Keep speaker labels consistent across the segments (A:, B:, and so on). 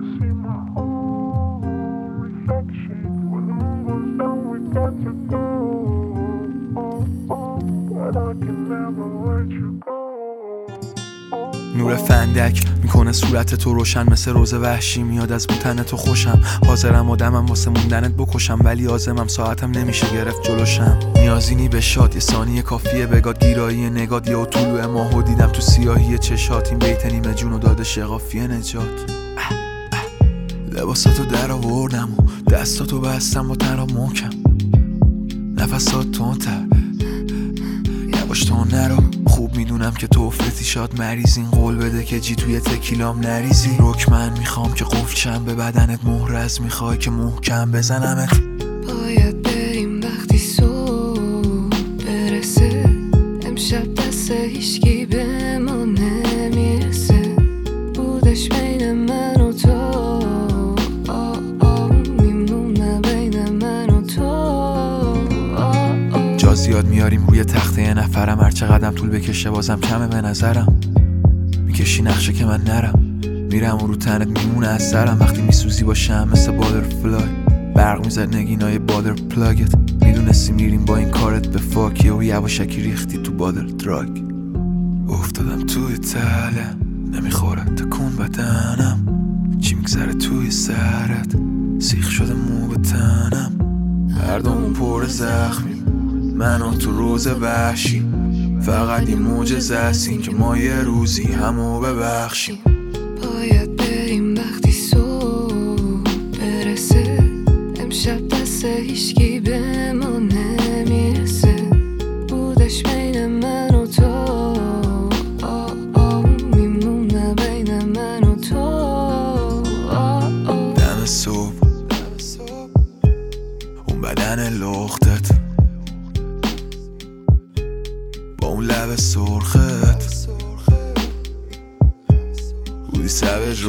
A: see my own reflection. When the moon goes down, we got to go. But I can never let you go.
B: نور فندک میکنه صورت تو روشن، مثل روز وحشی میاد از بوتن تو خوشم. حاضرم آدمم واسه موندنت بکشم، ولی عازمم ساعتم نمیشه گرفت جلوشم. نیازی به شاد، یه ثانیه کافیه بگاد گیرایی نگاد. یه طلوع ماهو دیدم تو سیاهی چشات، این بیت نیمه جونو داده شقافیه نجات. لباساتو در آوردم و دستاتو بستم و تنها محکم، نفسات تندتر یواش تو نرو. خوب میدونم که تو افرتی شاد مریض، این قول بده که جی توی تکیلام نریزی. رکمن میخوام که قفل شم به بدنت، مهرز میخوای که محکم بزنمت.
C: باید بریم وقتی صبح برسه، امشب دست هیچکی به ما نمیرسه. بودش بین من و تو، میمونه بین من و تو.
B: جا زیاد میاریم روی تخته یه نفرم، هرچه قدم طول بکشه بازم کمه به نظرم. میکشی نقشه که من نرم، میرم و رو تنت میمونه از سرم. وقتی میسوزی باشم مثل بادرفلای، برق میزد نگینای بادر پلاگت. میدونستی میریم با این کارت به فاکیه و یواشکی ریختی تو بادر دراگ. افتادم توی تله نمیخوره تکون بدنم، چی میگذره توی سرت سیخ شده مو به تنم. هر دومون پر زخمی، من و تو روز وحشی. فقط یه معجزه است این که ما یه روزی همو ببخشیم.
C: باید بریم وقتی صبح برسه، امشب دست هیچکی به ما نمیرسه. بودش بین من و تو، میمونه بین من و تو.
B: دم صبح اون بدن لختت با اون لب سرخت، بودی سوج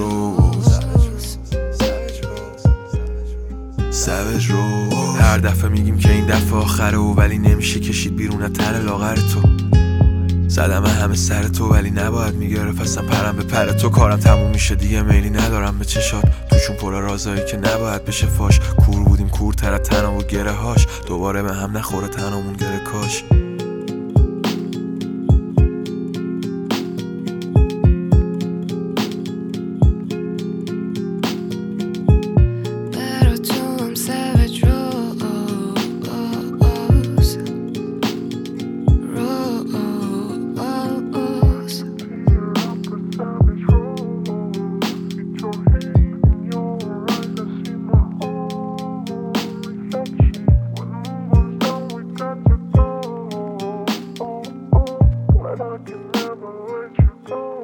B: روز. هر دفعه میگیم که این دفعه آخره و ولی نمیشه کشید بیرون از تن لاغر تو. زدم همه سر تو ولی نباید میگرفت اصلا پرم به پر تو. کارم تموم میشه دیگه، میلی ندارم به چشات، توشون پر رازایی که نباید بشه فاش. کور بودیم کورتر از تنها و گره هاش، دوباره به هم نخوره تنامون گره کاش.
A: I can never let you go.